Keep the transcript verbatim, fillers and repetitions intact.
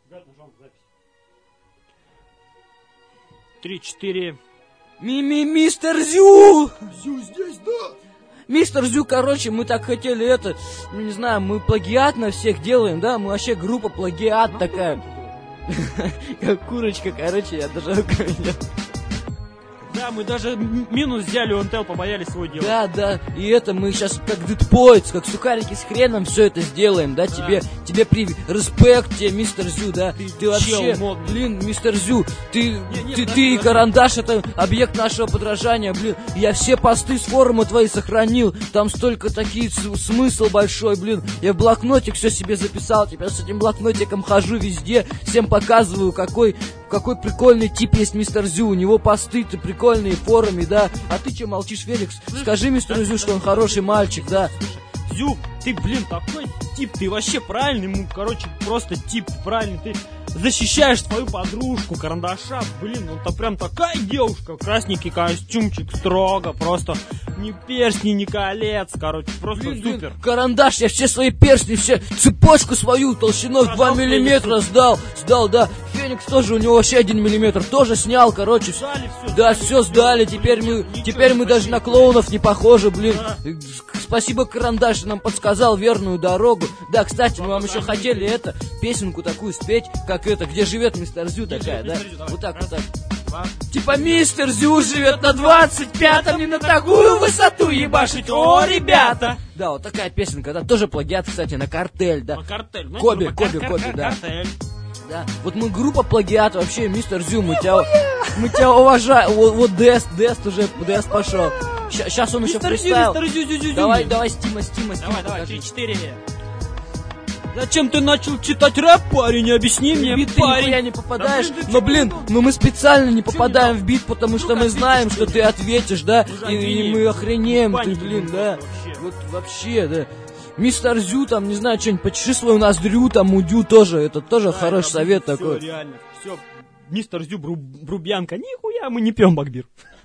Три-четыре. Ми-ми, мистер Зю! Зю здесь, да? Мистер Зю, короче, мы так хотели это, ну не знаю, мы плагиат на всех делаем, да? Мы вообще группа плагиат такая. Как курочка, короче, я даже... Да, мы даже минус взяли у Intel, побоялись свой делать. Да, да, и это мы сейчас как дедпоинтс, как сухарики с хреном все это сделаем, да, да. тебе, тебе при... респект тебе, мистер Зю, да, ты, ты вообще, модный. Блин, мистер Зю, ты, не, не, ты, подожди, ты и подожди. Карандаш, это объект нашего подражания, блин, я все посты с форума твои сохранил, там столько такие, смысл большой, блин, я в блокнотик все себе записал, теперь с этим блокнотиком хожу везде, всем показываю, какой... Какой прикольный тип есть мистер Зю, у него посты-то прикольные в форуме, да. А ты че молчишь, Феликс? Скажи мистеру Зю, что он хороший мальчик, да. Зю, ты, блин, такой тип, ты вообще правильный, ну, короче, просто тип правильный, ты защищаешь свою подружку, Карандаша, блин, ну, то прям такая девушка, красненький костюмчик, строго, просто ни перстни, ни колец, короче, просто Блин, супер. блин, Карандаш, я все свои перстни, все цепочку свою толщиной в два миллиметра сдал, сдал, да. Феникс тоже, у него вообще один миллиметр, тоже снял, короче. Сдали все, да, сдали, все сдали, теперь мы, ничего, теперь мы даже на клоунов не похожи, блин. Да. Спасибо, Карандаш, нам подсказал верную дорогу. Да, кстати, мы вам еще хотели это, песенку такую спеть, как это, где живет мистер Зю такая, да? Вот так, вот так. Типа мистер Зю живет на двадцать пятом, не на такую высоту ебашить, о, ребята! Да, вот такая песенка, да, тоже плагиат, кстати, на Картель, да. На Картель, ну, Коби, ну, Коби, кар- Коби, кар- да. Картель. Да, вот мы группа плагиат, вообще, мистер Зю, мы тебя, мы тебя уважаем, вот, вот Дест, Дест уже, Дест пошел. Сейчас он еще Мистер Зю, фристайл. мистер Зю, Зю, Зю, Зю. Давай, давай, Стима, Стима, Стима. Давай, давай, покажи. три-четыре. Зачем ты начал читать рэп, парень? Объясни мне, В бит ты парень. нихуя не попадаешь, Да, блин, ты но, чё блин, не но мы специально не Чё попадаем не в бит, потому Ну, что как мы знаем, ответишь, что ты ответишь, да, Мы же и, и охренеем. мы охренеем, В ты, панике блин, будем да, вообще. вот вообще, да. Мистер Зю, там, не знаю, что-нибудь, почеши свою ноздрю, там, удю тоже, это тоже Да, хороший это совет всё, такой. реально, все. Мистер Зю, Бру- Брубьянка, нихуя мы не пьем, Багбир.